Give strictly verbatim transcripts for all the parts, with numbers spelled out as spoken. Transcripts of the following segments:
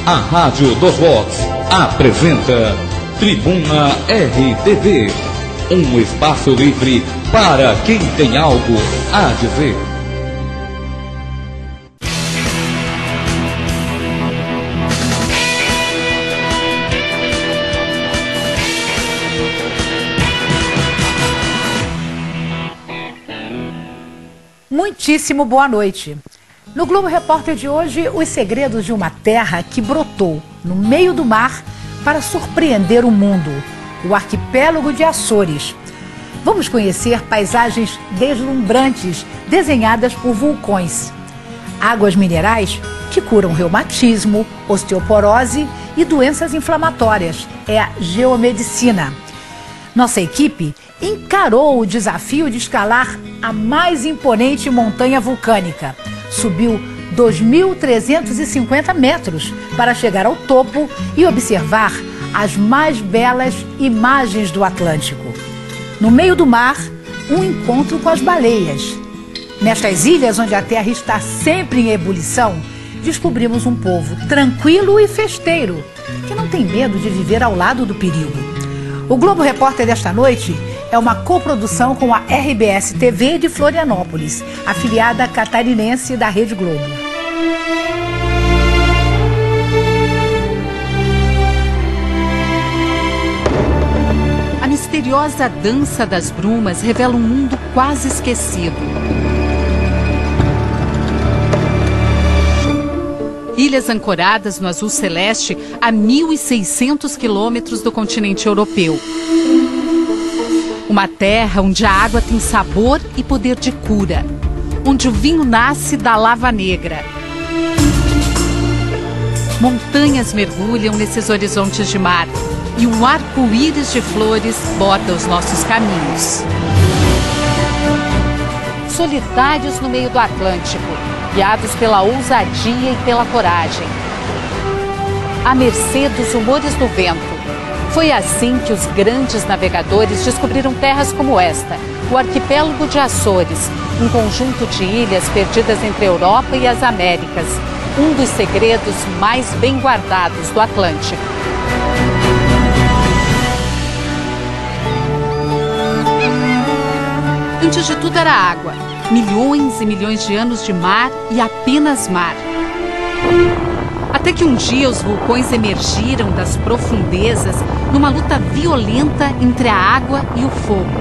A Rádio dos Vox apresenta Tribuna R T V, um espaço livre para quem tem algo a dizer. Muitíssimo boa noite. No Globo Repórter de hoje, os segredos de uma terra que brotou no meio do mar para surpreender o mundo, o arquipélago de Açores. Vamos conhecer paisagens deslumbrantes desenhadas por vulcões. Águas minerais que curam reumatismo, osteoporose e doenças inflamatórias. É a geomedicina. Nossa equipe encarou o desafio de escalar a mais imponente montanha vulcânica. Subiu dois mil trezentos e cinquenta metros para chegar ao topo e observar as mais belas imagens do Atlântico. No meio do mar, um encontro com as baleias. Nestas ilhas onde a terra está sempre em ebulição, descobrimos um povo tranquilo e festeiro, que não tem medo de viver ao lado do perigo. O Globo Repórter desta noite é uma coprodução com a R B S T V de Florianópolis, afiliada catarinense da Rede Globo. A misteriosa dança das brumas revela um mundo quase esquecido. Ilhas ancoradas no azul celeste a mil e seiscentos quilômetros do continente europeu. Uma terra onde a água tem sabor e poder de cura. Onde o vinho nasce da lava negra. Montanhas mergulham nesses horizontes de mar. E um arco-íris de flores borda os nossos caminhos. Solitários no meio do Atlântico, guiados pela ousadia e pela coragem. À mercê dos humores do vento. Foi assim que os grandes navegadores descobriram terras como esta, o arquipélago de Açores, um conjunto de ilhas perdidas entre a Europa e as Américas, um dos segredos mais bem guardados do Atlântico. Antes de tudo era água, milhões e milhões de anos de mar e apenas mar. Até que um dia os vulcões emergiram das profundezas numa luta violenta entre a água e o fogo.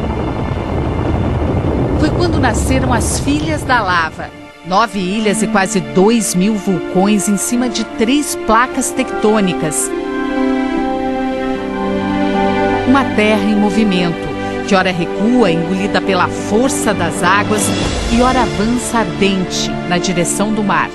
Foi quando nasceram as Filhas da Lava, nove ilhas e quase dois mil vulcões em cima de três placas tectônicas. Uma terra em movimento, que ora recua, engolida pela força das águas, e ora avança ardente na direção do mar.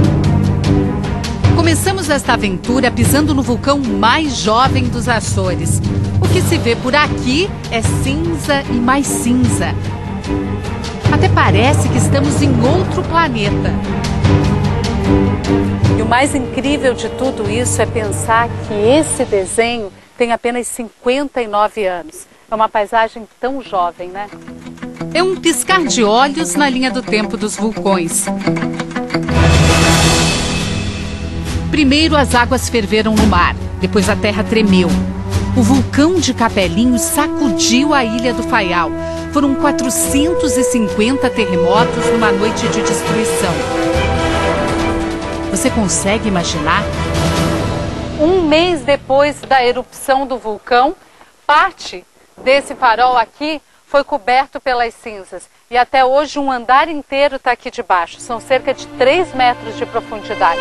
Começamos esta aventura pisando no vulcão mais jovem dos Açores. O que se vê por aqui é cinza e mais cinza. Até parece que estamos em outro planeta. E o mais incrível de tudo isso é pensar que esse desenho tem apenas cinquenta e nove anos. É uma paisagem tão jovem, né? É um piscar de olhos na linha do tempo dos vulcões. Primeiro as águas ferveram no mar, depois a terra tremeu. O vulcão de Capelinhos sacudiu a ilha do Faial. Foram quatrocentos e cinquenta terremotos numa noite de destruição. Você consegue imaginar? Um mês depois da erupção do vulcão, parte desse farol aqui foi coberto pelas cinzas. E até hoje um andar inteiro está aqui debaixo. São cerca de três metros de profundidade.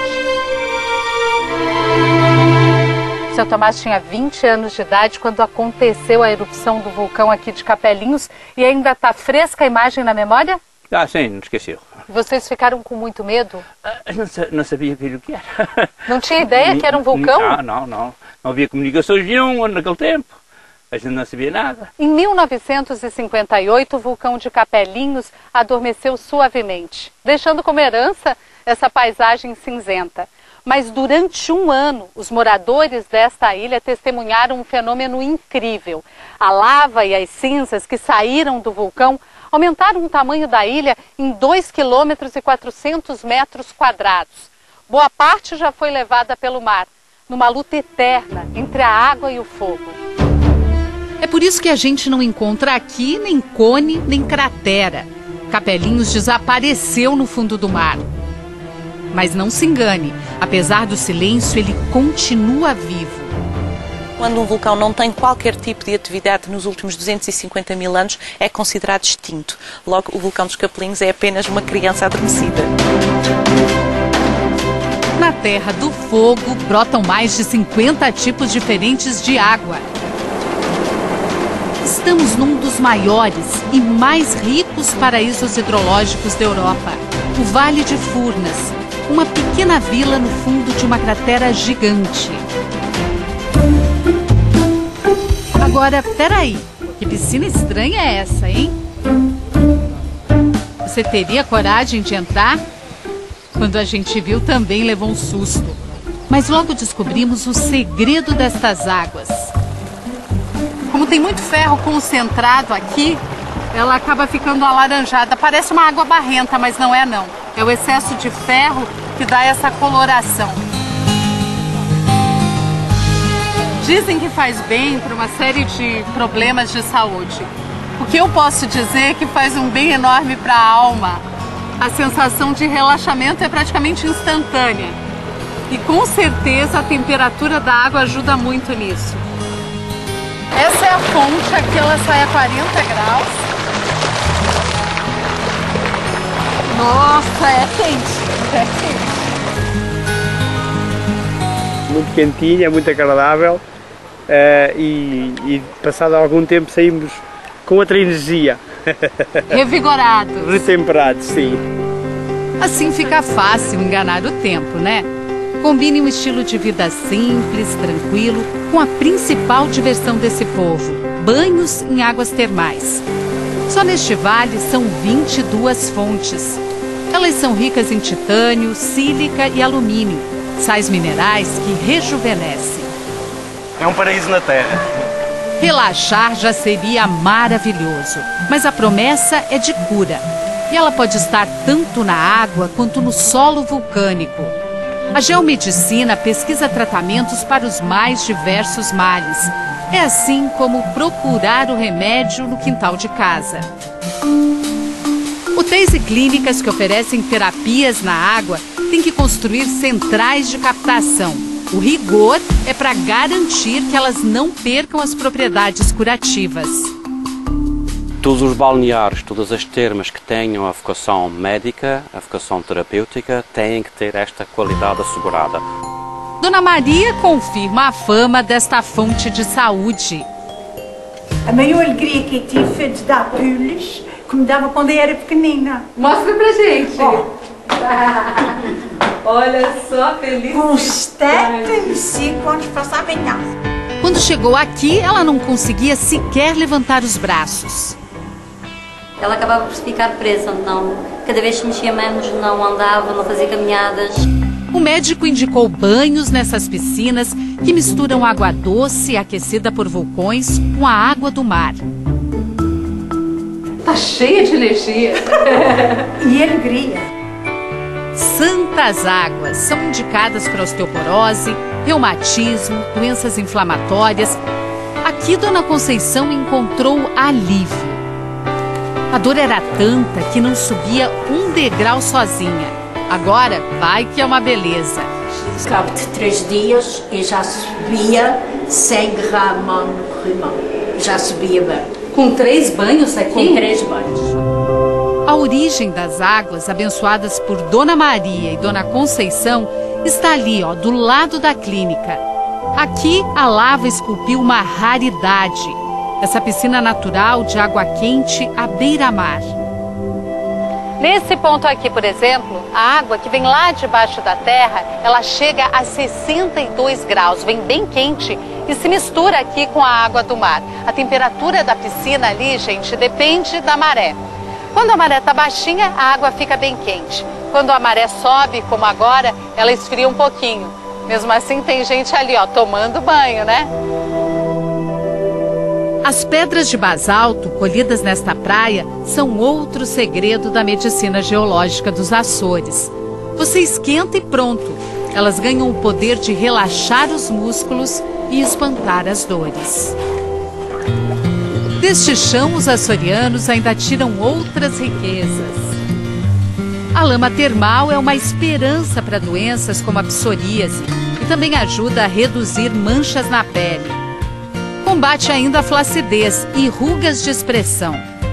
O seu Tomás tinha vinte anos de idade quando aconteceu a erupção do vulcão aqui de Capelinhos. E ainda está fresca a imagem na memória? Ah, sim, não esqueceu. Vocês ficaram com muito medo? Ah, não, não sabia o que era. Não tinha ideia que era um vulcão? Não, não, não. Não havia comunicações nenhuma naquele tempo. A gente não sabia nada. Em mil novecentos e cinquenta e oito, o vulcão de Capelinhos adormeceu suavemente, deixando como herança essa paisagem cinzenta. Mas durante um ano, os moradores desta ilha testemunharam um fenômeno incrível. A lava e as cinzas que saíram do vulcão aumentaram o tamanho da ilha em dois quilômetros e quatrocentos metros quadrados. boa parte já foi levada pelo mar, numa luta eterna entre a água e o fogo. É por isso que a gente não encontra aqui nem cone, nem cratera. Capelinhos desapareceu no fundo do mar. Mas não se engane, apesar do silêncio, ele continua vivo. Quando um vulcão não tem qualquer tipo de atividade nos últimos duzentos e cinquenta mil anos, é considerado extinto. Logo, o vulcão dos Capelinhos é apenas uma criança adormecida. Na Terra do Fogo, brotam mais de cinquenta tipos diferentes de água. Estamos num dos maiores e mais ricos paraísos hidrológicos da Europa, o Vale de Furnas, uma pequena vila no fundo de uma cratera gigante. Agora, peraí, que piscina estranha é essa, hein? Você teria coragem de entrar? Quando a gente viu, também levou um susto. Mas logo descobrimos o segredo destas águas. Como tem muito ferro concentrado aqui, ela acaba ficando alaranjada. Parece uma água barrenta, mas não é não. É o excesso de ferro que dá essa coloração. Dizem que faz bem para uma série de problemas de saúde. O que eu posso dizer é que faz um bem enorme para a alma. A sensação de relaxamento é praticamente instantânea. E com certeza a temperatura da água ajuda muito nisso. Essa é a fonte, aqui ela sai a quarenta graus. Nossa, é quente, é quente. Muito quentinha, muito agradável uh, e, e passado algum tempo saímos com outra energia. Revigorados. Retemperados, sim. Assim fica fácil enganar o tempo, né? Combine um estilo de vida simples, tranquilo, com a principal diversão desse povo, banhos em águas termais. Só neste vale são vinte e duas fontes. Elas são ricas em titânio, sílica e alumínio, sais minerais que rejuvenescem. É um paraíso na Terra. Relaxar já seria maravilhoso, mas a promessa é de cura. E ela pode estar tanto na água quanto no solo vulcânico. A geomedicina pesquisa tratamentos para os mais diversos males. É assim como procurar o remédio no quintal de casa. Hotéis e clínicas que oferecem terapias na água têm que construir centrais de captação. O rigor é para garantir que elas não percam as propriedades curativas. Todos os balneários, todas as termas que tenham a vocação médica, a vocação terapêutica, têm que ter esta qualidade assegurada. Dona Maria confirma a fama desta fonte de saúde. A maior alegria que eu tive foi de dar pulos, que me dava quando eu era pequenina. Mostra pra gente. Oh. Olha só, feliz. Com setenta e cinco anos passava em casa. Quando chegou aqui, ela não conseguia sequer levantar os braços. Ela acabava por ficar presa, não. Cada vez que mexia menos, não andava, não fazia caminhadas. O médico indicou banhos nessas piscinas que misturam água doce aquecida por vulcões com a água do mar. Tá cheia de energia. E alegria. Santas águas são indicadas para osteoporose, reumatismo, doenças inflamatórias. Aqui Dona Conceição encontrou alívio. A dor era tanta que não subia um degrau sozinha. Agora vai que é uma beleza. Cabo de três dias e já subia sem gramas no corrimão. Já subia bem. Com três banhos aqui? Com três banhos. A origem das águas abençoadas por Dona Maria e Dona Conceição está ali, ó, do lado da clínica. Aqui a lava esculpiu uma raridade. Essa piscina natural de água quente à beira-mar. Nesse ponto aqui, por exemplo, a água que vem lá debaixo da terra, ela chega a sessenta e dois graus, vem bem quente e se mistura aqui com a água do mar. A temperatura da piscina ali, gente, depende da maré. Quando a maré está baixinha, a água fica bem quente. Quando a maré sobe, como agora, ela esfria um pouquinho. Mesmo assim, tem gente ali, ó, tomando banho, né? As pedras de basalto colhidas nesta praia são outro segredo da medicina geológica dos Açores. Você esquenta e pronto. Elas ganham o poder de relaxar os músculos e espantar as dores. Deste chão, os açorianos ainda tiram outras riquezas. A lama termal é uma esperança para doenças como a psoríase e também ajuda a reduzir manchas na pele. Combate ainda a flacidez e rugas de expressão.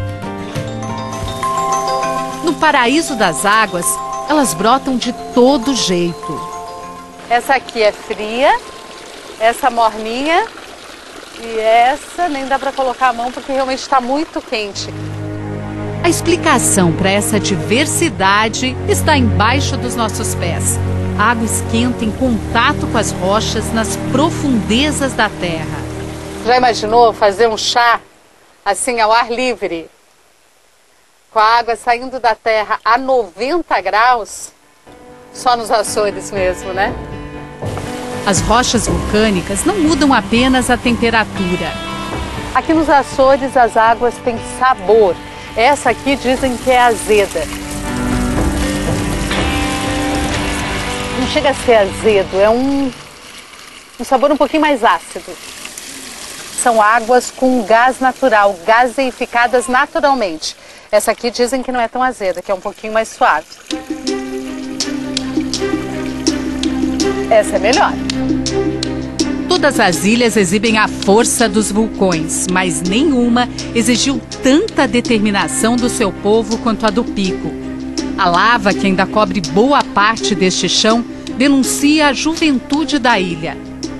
No paraíso das águas, elas brotam de todo jeito. Essa aqui é fria, essa morninha e essa nem dá para colocar a mão porque realmente está muito quente. A explicação para essa diversidade está embaixo dos nossos pés. A água esquenta em contato com as rochas nas profundezas da terra. Já imaginou fazer um chá assim ao ar livre? Com a água saindo da terra a noventa graus? Só nos Açores mesmo, né? As rochas vulcânicas não mudam apenas a temperatura. Aqui nos Açores as águas têm sabor. Essa aqui dizem que é azeda. Não chega a ser azedo, é um, um sabor um pouquinho mais ácido. São águas com gás natural, gaseificadas naturalmente. Essa aqui dizem que não é tão azeda, que é um pouquinho mais suave. Essa é melhor. Todas as ilhas exibem a força dos vulcões, mas nenhuma exigiu tanta determinação do seu povo quanto a do Pico. A lava, que ainda cobre boa parte deste chão, denuncia a juventude da ilha.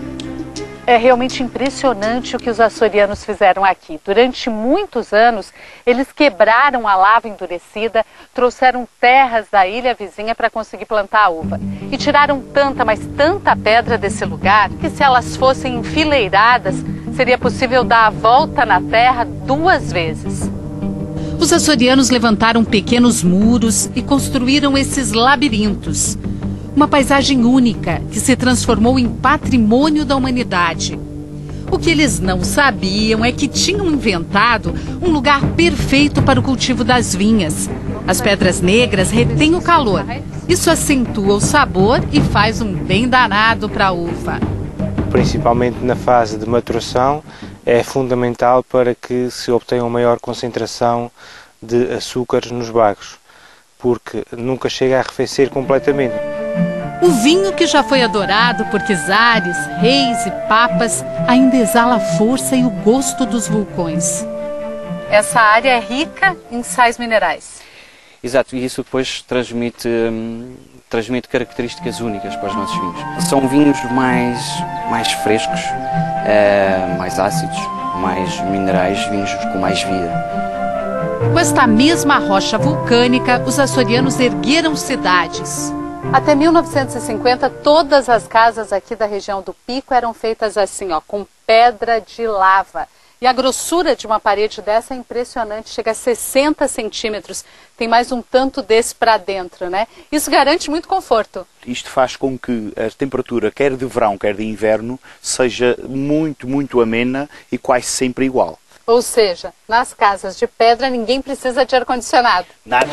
É realmente impressionante o que os açorianos fizeram aqui. Durante muitos anos, eles quebraram a lava endurecida, trouxeram terras da ilha vizinha para conseguir plantar a uva. E tiraram tanta, mas tanta pedra desse lugar, que se elas fossem enfileiradas, seria possível dar a volta na terra duas vezes. Os açorianos levantaram pequenos muros e construíram esses labirintos. Uma paisagem única que se transformou em patrimônio da humanidade. O que eles não sabiam é que tinham inventado um lugar perfeito para o cultivo das vinhas. As pedras negras retêm o calor. Isso acentua o sabor e faz um bem danado para a uva. Principalmente na fase de maturação, é fundamental para que se obtenha uma maior concentração de açúcares nos bagos, porque nunca chega a arrefecer completamente. O vinho, que já foi adorado por czares, reis e papas, ainda exala a força e o gosto dos vulcões. Essa área é rica em sais minerais. Exato, e isso depois transmite, hum, transmite características únicas para os nossos vinhos. São vinhos mais, mais frescos, é, mais ácidos, mais minerais, vinhos com mais vida. Com esta mesma rocha vulcânica, os açorianos ergueram cidades. Até mil novecentos e cinquenta, todas as casas aqui da região do Pico eram feitas assim, ó, com pedra de lava. E a grossura de uma parede dessa é impressionante, chega a sessenta centímetros. Tem mais um tanto desse para dentro, né? Isso garante muito conforto. Isto faz com que a temperatura, quer de verão, quer de inverno, seja muito, muito amena e quase sempre igual. Ou seja, nas casas de pedra ninguém precisa de ar-condicionado. Nada.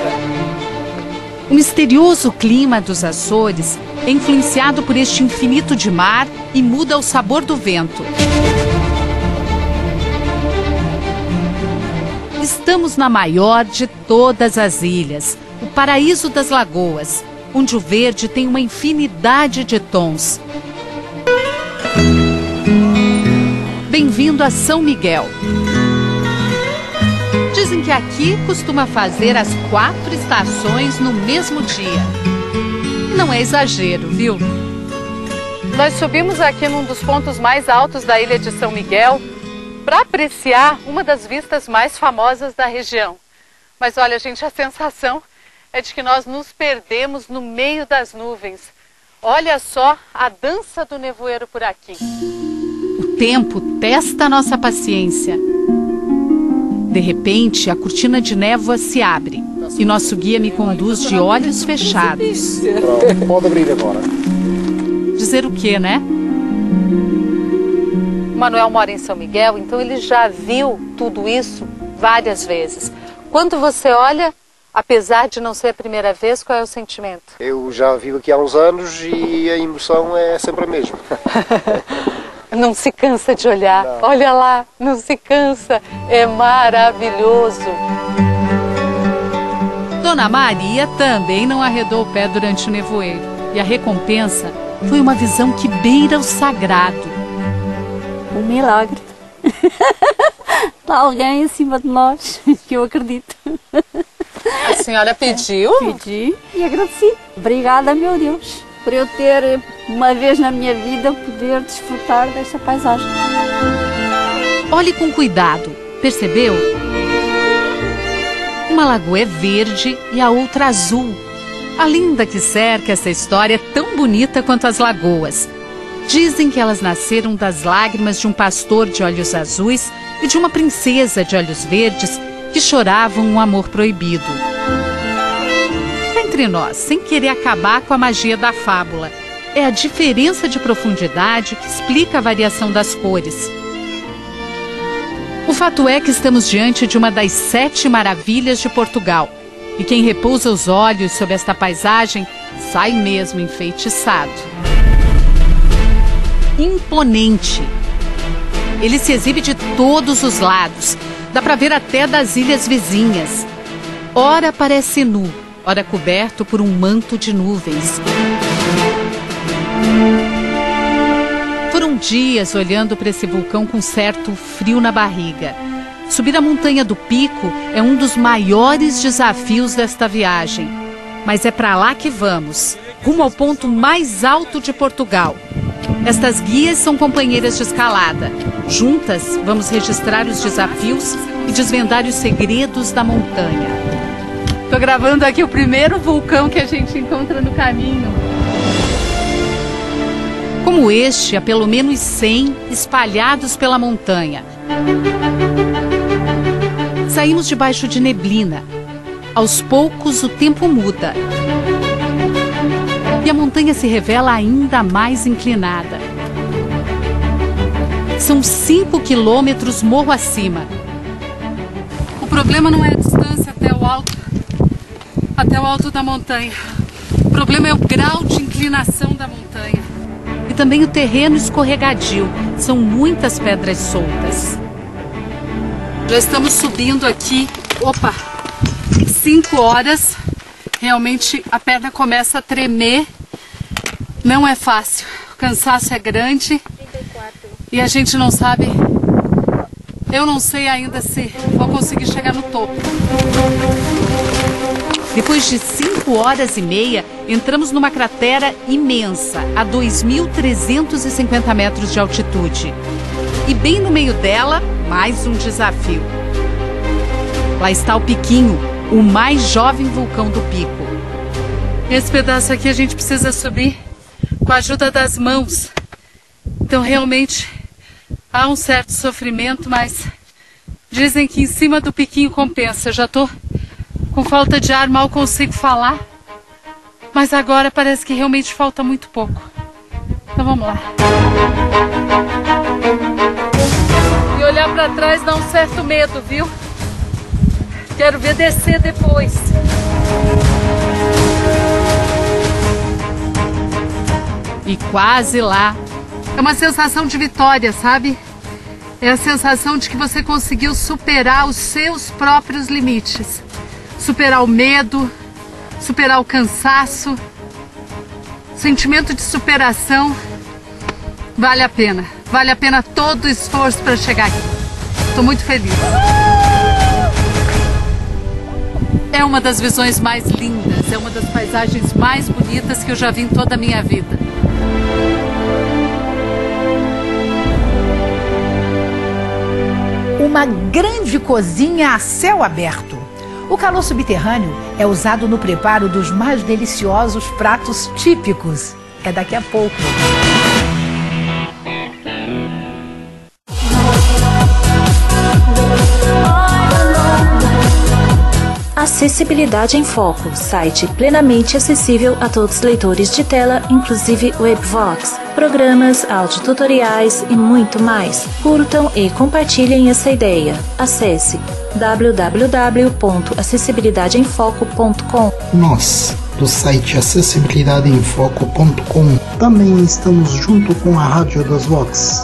O misterioso clima dos Açores é influenciado por este infinito de mar e muda o sabor do vento. Estamos na maior de todas as ilhas, o Paraíso das Lagoas, onde o verde tem uma infinidade de tons. Bem-vindo a São Miguel. Dizem que aqui costuma fazer as quatro estações no mesmo dia. Não é exagero, viu? Nós subimos aqui num dos pontos mais altos da ilha de São Miguel para apreciar uma das vistas mais famosas da região. Mas olha, gente, a sensação é de que nós nos perdemos no meio das nuvens. Olha só a dança do nevoeiro por aqui. O tempo testa a nossa paciência. De repente, a cortina de névoa se abre e nosso guia me conduz de olhos fechados. Pronto, pode abrir agora. Dizer o quê, né? O Manuel mora em São Miguel, então ele já viu tudo isso várias vezes. Quando você olha, Apesar de não ser a primeira vez, qual é o sentimento? Eu já vivo aqui há uns anos e a emoção é sempre a mesma. Não se cansa de olhar. Não. Olha lá, não se cansa. É maravilhoso. Dona Maria também não arredou o pé durante o nevoeiro. E a recompensa foi uma visão que beira o sagrado. Um milagre. Está alguém acima de nós, que eu acredito. A senhora pediu? Pedi e agradeci. Obrigada, meu Deus, por eu ter, uma vez na minha vida, poder desfrutar desta paisagem. Olhe com cuidado, percebeu? Uma lagoa é verde e a outra azul. A linda que cerca essa história é tão bonita quanto as lagoas. Dizem que elas nasceram das lágrimas de um pastor de olhos azuis e de uma princesa de olhos verdes que choravam um amor proibido. Entre nós, sem querer acabar com a magia da fábula, é a diferença de profundidade que explica a variação das cores. O fato é que estamos diante de uma das sete maravilhas de Portugal, e quem repousa os olhos sobre esta paisagem sai mesmo enfeitiçado. Imponente. Ele se exibe de todos os lados, dá para ver até das ilhas vizinhas. Ora parece nu, ora coberto por um manto de nuvens. Foram dias olhando para esse vulcão com certo frio na barriga. Subir a montanha do Pico é um dos maiores desafios desta viagem. Mas é para lá que vamos, rumo ao ponto mais alto de Portugal. Estas guias são companheiras de escalada. Juntas, vamos registrar os desafios e desvendar os segredos da montanha. Estou gravando aqui o primeiro vulcão que a gente encontra no caminho. Como este, há pelo menos cem espalhados pela montanha. Saímos debaixo de neblina. Aos poucos, o tempo muda. E a montanha se revela ainda mais inclinada. São cinco quilômetros morro acima. O problema não é a distância até o alto, até o alto da montanha. O problema é o grau de inclinação da montanha. E também o terreno escorregadio. São muitas pedras soltas. Já estamos subindo aqui, opa, cinco horas. Realmente a perna começa a tremer. Não é fácil. O cansaço é grande. E a gente não sabe. Eu não sei ainda se vou conseguir chegar no topo. Depois de cinco horas e meia, entramos numa cratera imensa, a dois mil trezentos e cinquenta metros de altitude. E bem no meio dela, mais um desafio. Lá está o Piquinho, o mais jovem vulcão do Pico. Esse pedaço aqui a gente precisa subir com a ajuda das mãos. Então realmente há um certo sofrimento, mas dizem que em cima do Piquinho compensa. Eu já estou com falta de ar, mal consigo falar. Mas agora parece que realmente falta muito pouco. Então vamos lá. E olhar para trás dá um certo medo, viu? Quero ver descer depois. E quase lá. É uma sensação de vitória, sabe? É a sensação de que você conseguiu superar os seus próprios limites. Superar o medo, superar o cansaço. Sentimento de superação. Vale a pena. Vale a pena todo o esforço para chegar aqui. Estou muito feliz. É uma das visões mais lindas, é uma das paisagens mais bonitas que eu já vi em toda a minha vida. Uma grande cozinha a céu aberto. O calor subterrâneo é usado no preparo dos mais deliciosos pratos típicos. É daqui a pouco. Acessibilidade em Foco, site plenamente acessível a todos os leitores de tela, inclusive Webvox, programas, audiotutoriais e muito mais. Curtam e compartilhem essa ideia. Acesse w w w ponto acessibilidade em foco ponto com. Nós, do site acessibilidade em foco ponto com, também estamos junto com a Rádio das Vox.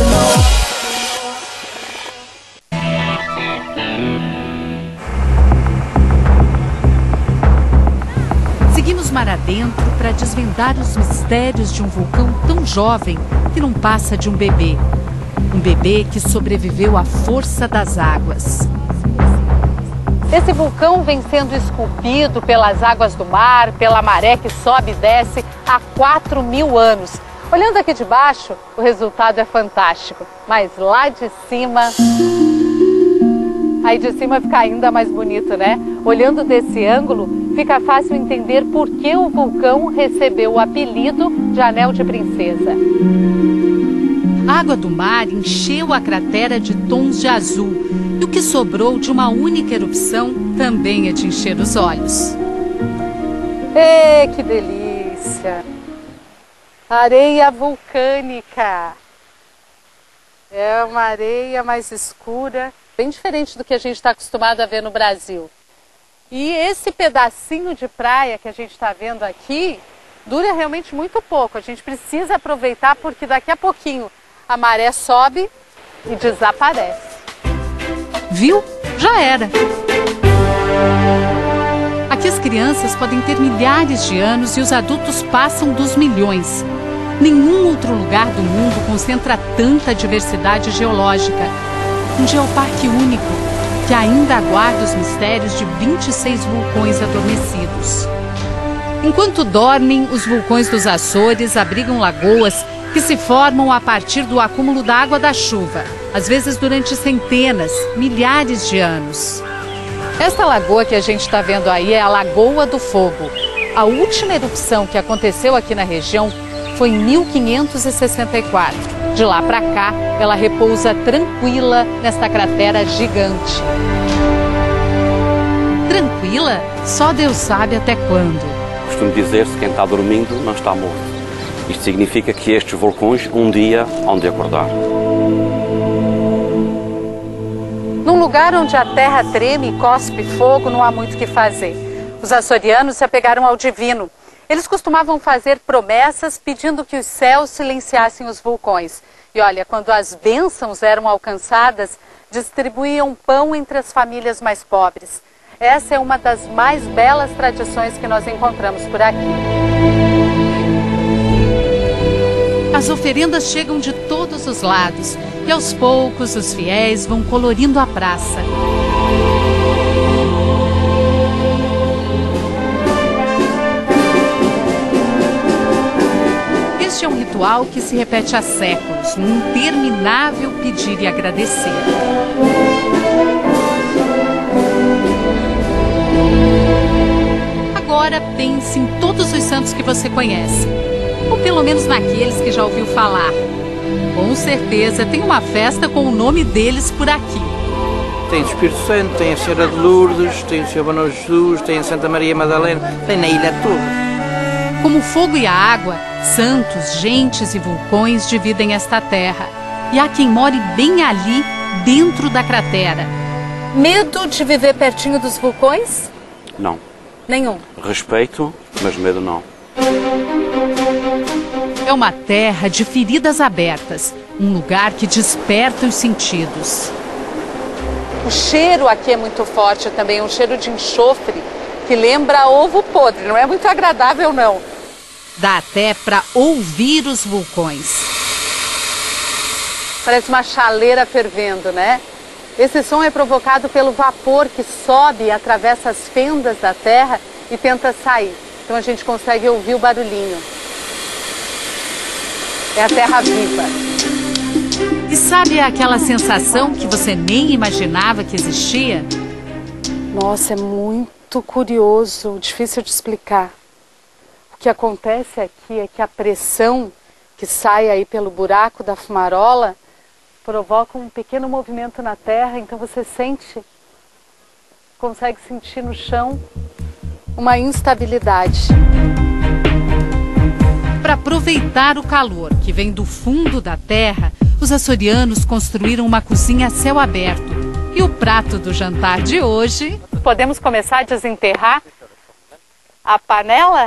Seguimos mar adentro para desvendar os mistérios de um vulcão tão jovem que não passa de um bebê. Um bebê que sobreviveu à força das águas. Esse vulcão vem sendo esculpido pelas águas do mar, pela maré que sobe e desce há quatro mil anos. Olhando aqui de baixo, o resultado é fantástico. Mas lá de cima... Aí de cima fica ainda mais bonito, né? Olhando desse ângulo, fica fácil entender por que o vulcão recebeu o apelido de Anel de Princesa. A água do mar encheu a cratera de tons de azul. E o que sobrou de uma única erupção também é de encher os olhos. Ê, que delícia! Areia vulcânica. É uma areia mais escura, bem diferente do que a gente está acostumado a ver no Brasil. E esse pedacinho de praia que a gente está vendo aqui dura realmente muito pouco. A gente precisa aproveitar porque daqui a pouquinho a maré sobe e desaparece. Viu? Já era. Aqui as crianças podem ter milhares de anos e os adultos passam dos milhões. Nenhum outro lugar do mundo concentra tanta diversidade geológica. Um geoparque único, que ainda aguarda os mistérios de vinte e seis vulcões adormecidos. Enquanto dormem, os vulcões dos Açores abrigam lagoas que se formam a partir do acúmulo da água da chuva, às vezes durante centenas, milhares de anos. Esta lagoa que a gente está vendo aí é a Lagoa do Fogo. A última erupção que aconteceu aqui na região foi em mil quinhentos e sessenta e quatro. De lá para cá, ela repousa tranquila nesta cratera gigante. Tranquila? Só Deus sabe até quando. Costumo dizer-se que quem está dormindo não está morto. Isto significa que estes vulcões um dia hão de acordar. Num lugar onde a terra treme e cospe fogo, não há muito o que fazer. Os açorianos se apegaram ao divino. Eles costumavam fazer promessas pedindo que os céus silenciassem os vulcões. E olha, quando as bênçãos eram alcançadas, distribuíam pão entre as famílias mais pobres. Essa é uma das mais belas tradições que nós encontramos por aqui. As oferendas chegam de todos os lados e aos poucos os fiéis vão colorindo a praça. Este é um ritual que se repete há séculos, num interminável pedir e agradecer. Agora pense em todos os santos que você conhece, ou pelo menos naqueles que já ouviu falar. Com certeza tem uma festa com o nome deles por aqui. Tem o Espírito Santo, tem a Senhora de Lourdes, tem o Senhor Bom Jesus, tem a Santa Maria Madalena, tem na ilha toda. Como o fogo e a água, santos, gentes e vulcões dividem esta terra. E há quem more bem ali, dentro da cratera. Medo de viver pertinho dos vulcões? Não. Nenhum. Respeito, mas medo não. É uma terra de feridas abertas, um lugar que desperta os sentidos. O cheiro aqui é muito forte também, um cheiro de enxofre que lembra ovo podre, não é muito agradável não. Dá até para ouvir os vulcões. Parece uma chaleira fervendo, né? Esse som é provocado pelo vapor que sobe e atravessa as fendas da terra e tenta sair. Então a gente consegue ouvir o barulhinho. É a terra viva. E sabe aquela sensação que você nem imaginava que existia? Nossa, é muito curioso, difícil de explicar. O que acontece aqui é que a pressão que sai aí pelo buraco da fumarola provoca um pequeno movimento na terra, então você sente consegue sentir no chão uma instabilidade. Para aproveitar o calor que vem do fundo da terra, os açorianos construíram uma cozinha a céu aberto. E o prato do jantar de hoje... Podemos começar a desenterrar a panela?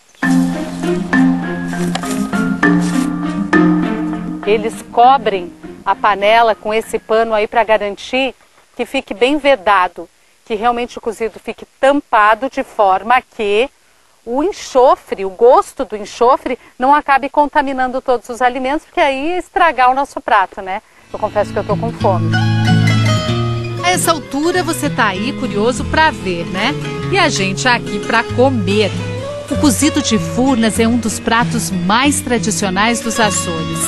Eles cobrem a panela com esse pano aí para garantir que fique bem vedado, que realmente o cozido fique tampado de forma que o enxofre, o gosto do enxofre não acabe contaminando todos os alimentos, porque aí ia estragar o nosso prato, né? Eu confesso que eu tô com fome. A essa altura você tá aí curioso para ver, né? E a gente aqui para comer. O cozido de furnas é um dos pratos mais tradicionais dos Açores.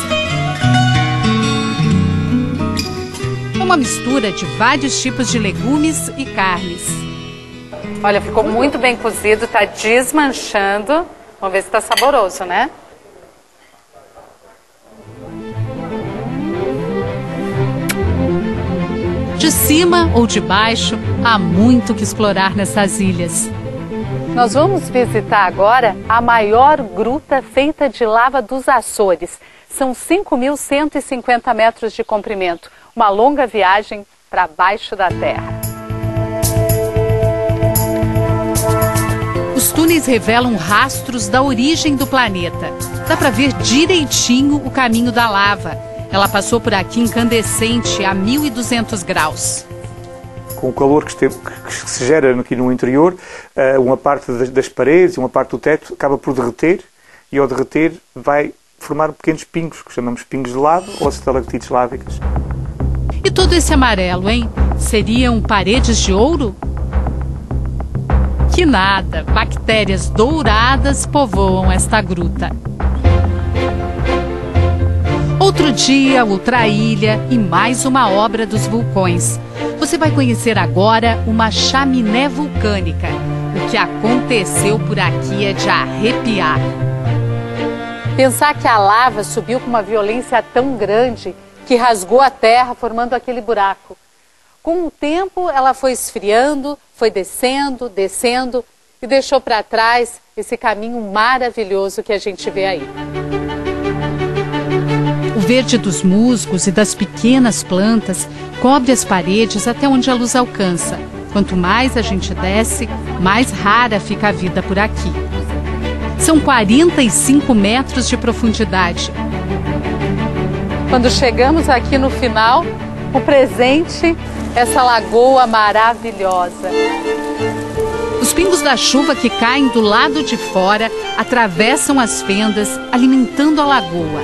É uma mistura de vários tipos de legumes e carnes. Olha, ficou muito bem cozido, tá desmanchando. Vamos ver se tá saboroso, né? De cima ou de baixo, há muito que explorar nessas ilhas. Nós vamos visitar agora a maior gruta feita de lava dos Açores. São cinco mil cento e cinquenta metros de comprimento. Uma longa viagem para baixo da terra. Os túneis revelam rastros da origem do planeta. Dá para ver direitinho o caminho da lava. Ela passou por aqui incandescente a mil e duzentos graus. Com o calor que, esteve, que se gera aqui no interior, uma parte das, das paredes e uma parte do teto acaba por derreter, e ao derreter vai formar pequenos pingos, que chamamos pingos de lava ou estalactites lávicas. E todo esse amarelo, hein? Seriam paredes de ouro? Que nada! Bactérias douradas povoam esta gruta. Outro dia, outra ilha e mais uma obra dos vulcões. Você vai conhecer agora uma chaminé vulcânica. O que aconteceu por aqui é de arrepiar. Pensar que a lava subiu com uma violência tão grande que rasgou a terra, formando aquele buraco. Com o tempo, ela foi esfriando, foi descendo, descendo e deixou para trás esse caminho maravilhoso que a gente vê aí. O verde dos musgos e das pequenas plantas cobre as paredes até onde a luz alcança. Quanto mais a gente desce, mais rara fica a vida por aqui. São quarenta e cinco metros de profundidade. Quando chegamos aqui no final, o presente, essa lagoa maravilhosa. Os pingos da chuva que caem do lado de fora atravessam as fendas, alimentando a lagoa.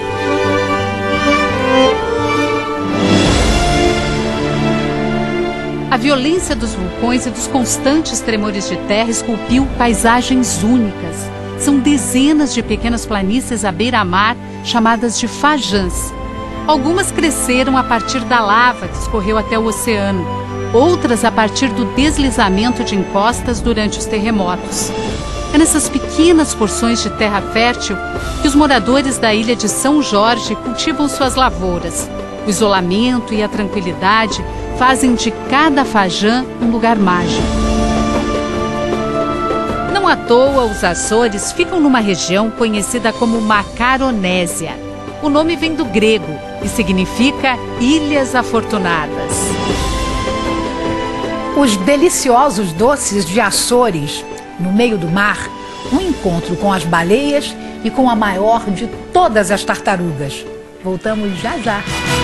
A violência dos vulcões e dos constantes tremores de terra esculpiu paisagens únicas. São dezenas de pequenas planícies à beira-mar, chamadas de fajãs. Algumas cresceram a partir da lava que escorreu até o oceano, outras a partir do deslizamento de encostas durante os terremotos. É nessas pequenas porções de terra fértil que os moradores da ilha de São Jorge cultivam suas lavouras. O isolamento e a tranquilidade fazem de cada fajã um lugar mágico. Não à toa, os Açores ficam numa região conhecida como Macaronésia. O nome vem do grego e significa Ilhas Afortunadas. Os deliciosos doces de Açores, no meio do mar, um encontro com as baleias e com a maior de todas as tartarugas. Voltamos já já.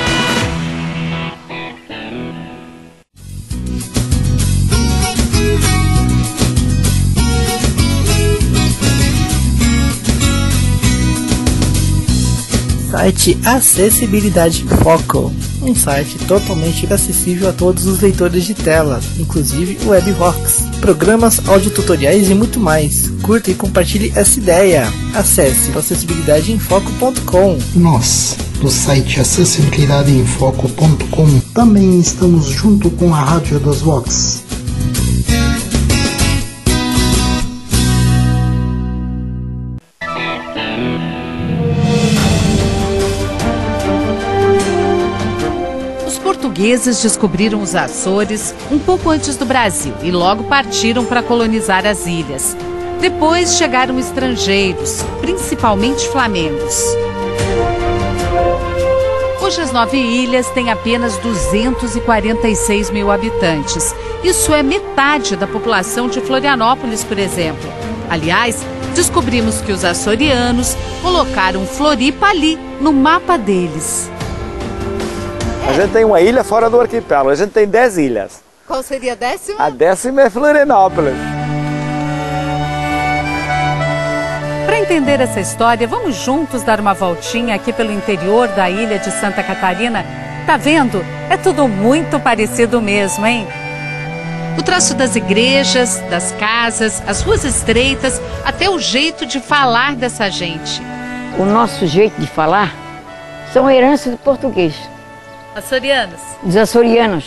Site Acessibilidade Foco, um site totalmente acessível a todos os leitores de tela, inclusive o WebVox, programas, audiotutoriais e muito mais. Curta e compartilhe essa ideia. Acesse acessibilidade em foco ponto com. Nós, do site acessibilidade em foco ponto com, também estamos junto com a Rádio dos Vox. portugueses descobriram os Açores um pouco antes do Brasil e logo partiram para colonizar as ilhas. Depois chegaram estrangeiros, principalmente flamengos. Hoje as nove ilhas têm apenas duzentos e quarenta e seis mil habitantes. Isso é metade da população de Florianópolis, por exemplo. Aliás, descobrimos que os açorianos colocaram Floripa ali, no mapa deles. A gente tem uma ilha fora do arquipélago, a gente tem dez ilhas. Qual seria a décima? A décima é Florianópolis. Para entender essa história, vamos juntos dar uma voltinha aqui pelo interior da ilha de Santa Catarina. Tá vendo? É tudo muito parecido mesmo, hein? O traço das igrejas, das casas, as ruas estreitas, até o jeito de falar dessa gente. O nosso jeito de falar são heranças do português. Açorianos? Dos açorianos.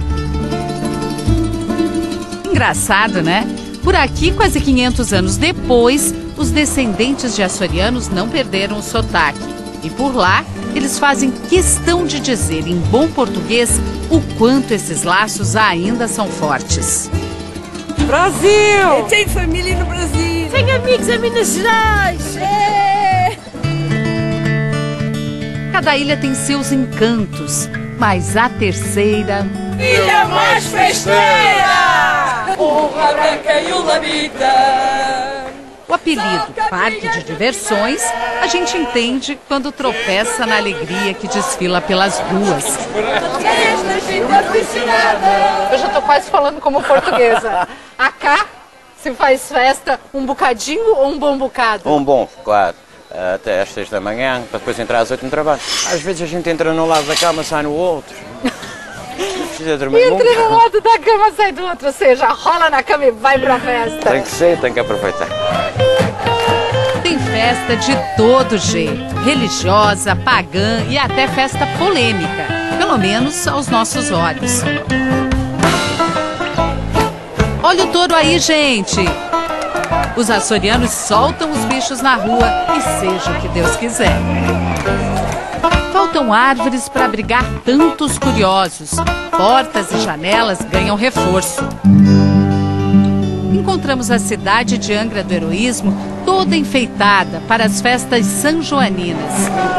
Engraçado, né? Por aqui, quase quinhentos anos depois, os descendentes de açorianos não perderam o sotaque. E por lá, eles fazem questão de dizer em bom português o quanto esses laços ainda são fortes. Brasil! Eu tenho família no Brasil! Tenho amigos em Minas Gerais! É. Cada ilha tem seus encantos, mas a terceira... Ilha mais festeira! Honra branca e o labita! O apelido Parque de Diversões, a gente entende quando tropeça na alegria que desfila pelas ruas. Eu já estou quase falando como portuguesa. Acá se faz festa um bocadinho ou um bom bocado? Um bom, claro. Até às seis da manhã, para depois entrar às oito no trabalho. Às vezes a gente entra num lado da cama, sai no outro. Precisa dormir Entra muito. num lado da cama, sai do outro, ou seja, rola na cama e vai pra festa. Tem que ser, tem que aproveitar. Tem festa de todo jeito, religiosa, pagã e até festa polêmica, pelo menos aos nossos olhos. Olha o touro aí, gente! Os açorianos soltam os bichos na rua e seja o que Deus quiser. Faltam árvores para abrigar tantos curiosos. Portas e janelas ganham reforço. Encontramos a cidade de Angra do Heroísmo toda enfeitada para as festas sanjoaninas.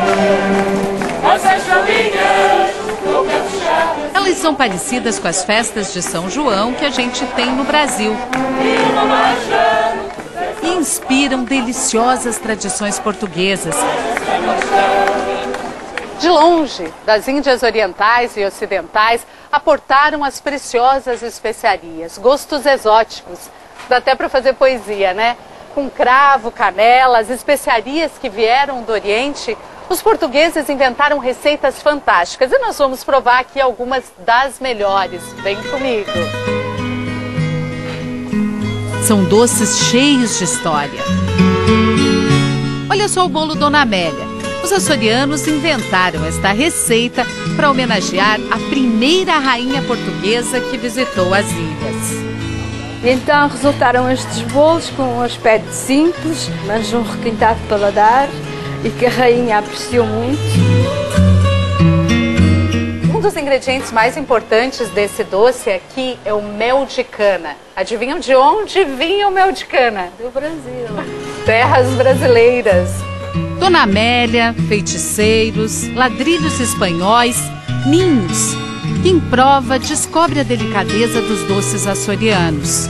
Elas são parecidas com as festas de São João que a gente tem no Brasil. E inspiram deliciosas tradições portuguesas. De longe, das Índias Orientais e Ocidentais, aportaram as preciosas especiarias, gostos exóticos. Dá até para fazer poesia, né? Com cravo, canela, as especiarias que vieram do Oriente, os portugueses inventaram receitas fantásticas. E nós vamos provar aqui algumas das melhores. Vem comigo. São doces cheios de história. Olha só o bolo Dona Amélia. Os açorianos inventaram esta receita para homenagear a primeira rainha portuguesa que visitou as ilhas. Então resultaram estes bolos com um aspecto simples, mas um requintado paladar e que a rainha apreciou muito. Um dos ingredientes mais importantes desse doce aqui é o mel de cana. Adivinham de onde vinha o mel de cana? Do Brasil. Terras brasileiras. Dona Amélia, feiticeiros, ladrilhos espanhóis, ninhos. Quem prova descobre a delicadeza dos doces açorianos.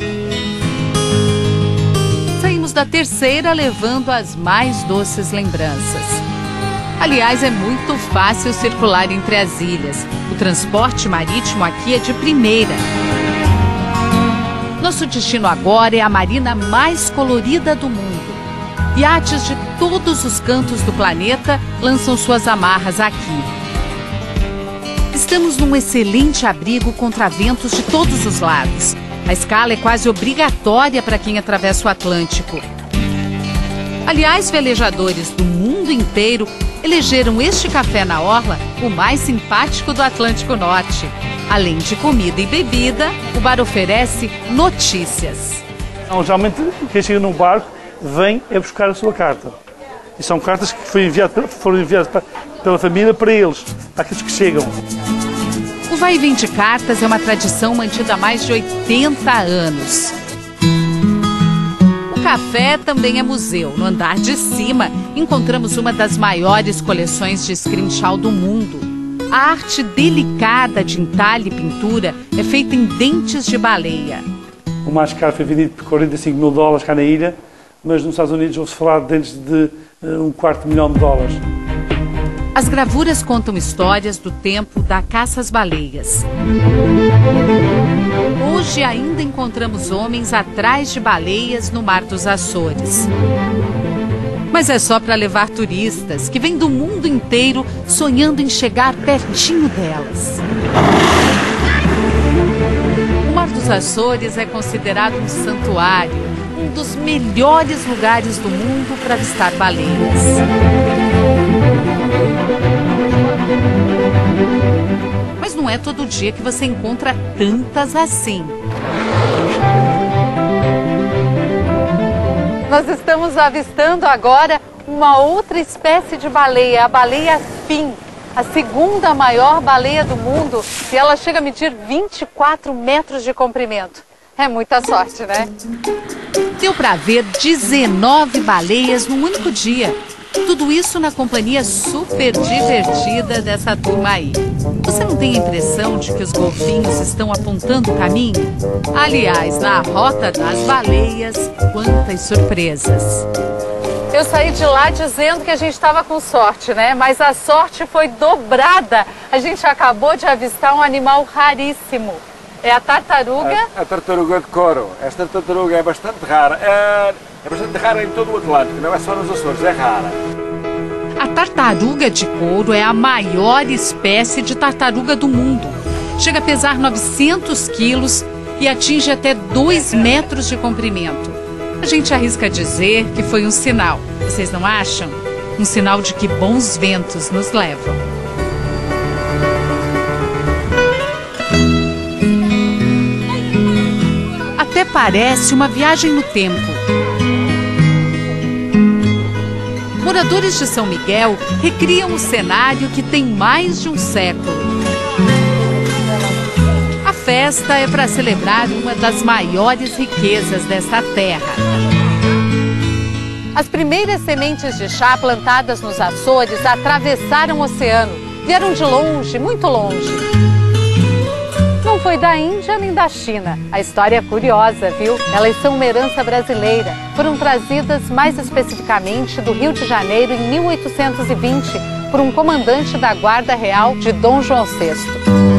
Saímos da terceira levando as mais doces lembranças. Aliás, é muito fácil circular entre as ilhas. O transporte marítimo aqui é de primeira. Nosso destino agora é a marina mais colorida do mundo. Iates de todos os cantos do planeta lançam suas amarras aqui. Estamos num excelente abrigo contra ventos de todos os lados. A escala é quase obrigatória para quem atravessa o Atlântico. Aliás, velejadores do mundo inteiro elegeram este café na orla o mais simpático do Atlântico Norte. Além de comida e bebida, o bar oferece notícias. Não, geralmente, quem chega num barco vem a buscar a sua carta. E são cartas que foram enviadas, foram enviadas pela família para eles, para aqueles que chegam. O vai e vem de cartas é uma tradição mantida há mais de oitenta anos. O café também é museu. No andar de cima, encontramos uma das maiores coleções de scrimshaw do mundo. A arte delicada de entalhe e pintura é feita em dentes de baleia. O mais caro foi vendido por quarenta e cinco mil dólares cá na ilha, mas nos Estados Unidos ouve-se falar de dentes de uh, um quarto de milhão de dólares. As gravuras contam histórias do tempo da caça às baleias. Hoje ainda encontramos homens atrás de baleias no Mar dos Açores. Mas é só para levar turistas que vêm do mundo inteiro sonhando em chegar pertinho delas. O Mar dos Açores é considerado um santuário, um dos melhores lugares do mundo para avistar baleias. Mas não é todo dia que você encontra tantas assim. Nós estamos avistando agora uma outra espécie de baleia, a baleia fin, a segunda maior baleia do mundo, e ela chega a medir vinte e quatro metros de comprimento. É muita sorte, né? Deu para ver dezenove baleias num único dia. Tudo isso na companhia super divertida dessa turma aí. Você não tem a impressão de que os golfinhos estão apontando o caminho? Aliás, na rota das baleias, quantas surpresas! Eu saí de lá dizendo que a gente estava com sorte, né? Mas a sorte foi dobrada. A gente acabou de avistar um animal raríssimo. É a tartaruga? A, a tartaruga de couro. Esta tartaruga é bastante rara. É, é bastante rara em todo o Atlântico, não é só nos Açores, é rara. A tartaruga de couro é a maior espécie de tartaruga do mundo. Chega a pesar novecentos quilos e atinge até dois metros de comprimento. A gente arrisca dizer que foi um sinal. Vocês não acham? Um sinal de que bons ventos nos levam. Até parece uma viagem no tempo. Moradores de São Miguel recriam um cenário que tem mais de um século. A festa é para celebrar uma das maiores riquezas desta terra. As primeiras sementes de chá plantadas nos Açores atravessaram o oceano. Vieram de longe, muito longe. Não foi da Índia nem da China. A história é curiosa, viu? Elas são uma herança brasileira. Foram trazidas mais especificamente do Rio de Janeiro em mil oitocentos e vinte por um comandante da Guarda Real de Dom João sexto.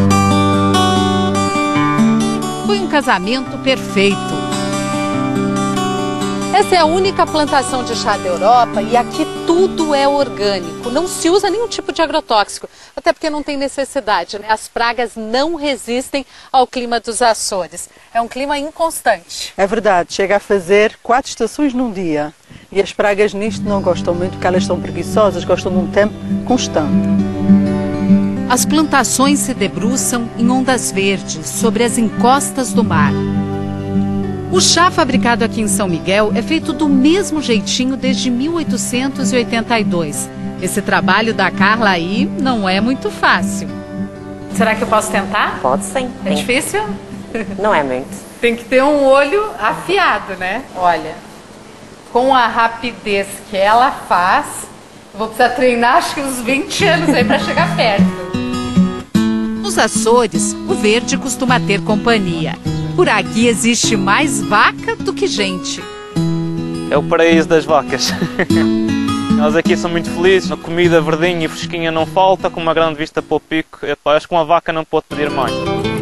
Foi um casamento perfeito. Essa é a única plantação de chá da Europa e aqui tudo é orgânico. Não se usa nenhum tipo de agrotóxico, até porque não tem necessidade, né? As pragas não resistem ao clima dos Açores. É um clima inconstante. É verdade, chega a fazer quatro estações num dia. E as pragas nisto não gostam muito porque elas são preguiçosas, gostam de um tempo constante. As plantações se debruçam em ondas verdes sobre as encostas do mar. O chá fabricado aqui em São Miguel é feito do mesmo jeitinho desde mil oitocentos e oitenta e dois. Esse trabalho da Carla aí não é muito fácil. Será que eu posso tentar? Pode sim. É difícil? Não é muito. Tem que ter um olho afiado, né? Olha, com a rapidez que ela faz, vou precisar treinar acho que uns vinte anos aí para chegar perto. Nos Açores, o verde costuma ter companhia. Por aqui existe mais vaca do que gente. É o paraíso das vacas. Nós aqui somos muito felizes, a comida verdinha e fresquinha não falta, com uma grande vista para o pico. Eu acho que uma vaca não pode pedir mais.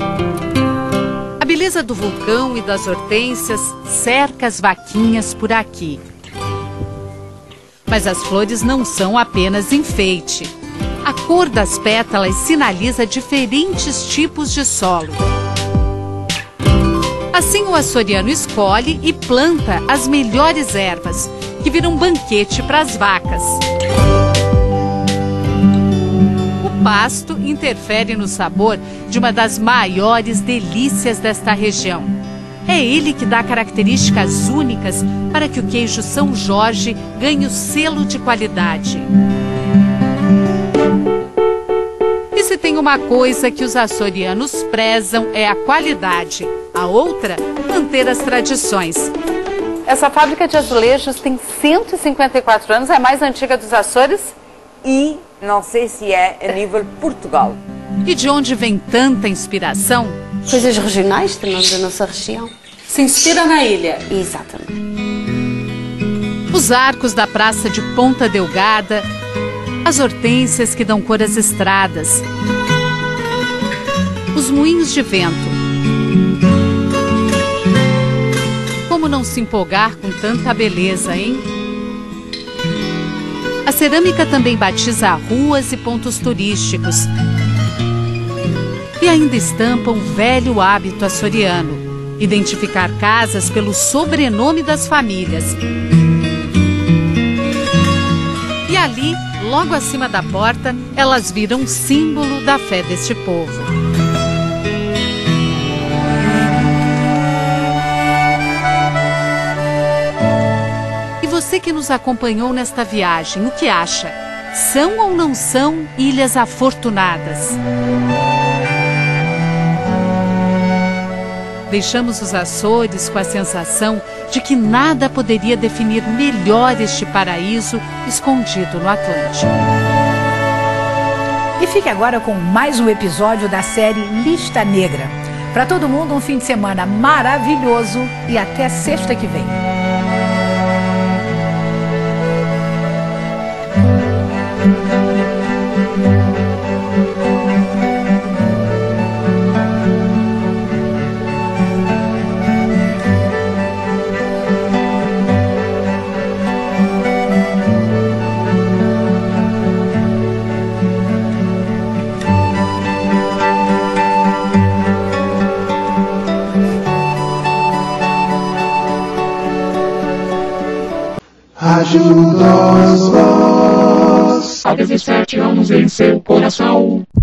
A beleza do vulcão e das hortênsias cerca as vaquinhas por aqui. Mas as flores não são apenas enfeite. A cor das pétalas sinaliza diferentes tipos de solo. Assim, o açoriano escolhe e planta as melhores ervas, que viram banquete para as vacas. O pasto interfere no sabor de uma das maiores delícias desta região. É ele que dá características únicas para que o queijo São Jorge ganhe o selo de qualidade. E se tem uma coisa que os açorianos prezam é a qualidade. A outra, manter as tradições. Essa fábrica de azulejos tem cento e cinquenta e quatro anos, é a mais antiga dos Açores. E não sei se é a nível Portugal. E de onde vem tanta inspiração? Coisas regionais também da nossa região. Se inspira na ilha. Exatamente. Os arcos da praça de Ponta Delgada, as hortênsias que dão cor às estradas, os moinhos de vento. Como não se empolgar com tanta beleza, hein? A cerâmica também batiza ruas e pontos turísticos. E ainda estampa um velho hábito açoriano: identificar casas pelo sobrenome das famílias. E ali, logo acima da porta, elas viram um símbolo da fé deste povo. E você que nos acompanhou nesta viagem, o que acha? São ou não são ilhas afortunadas? Deixamos os Açores com a sensação de que nada poderia definir melhor este paraíso escondido no Atlântico. E fique agora com mais um episódio da série Lista Negra. Para todo mundo, um fim de semana maravilhoso e até sexta que vem. Ajuda-os, há dezessete anos em seu coração.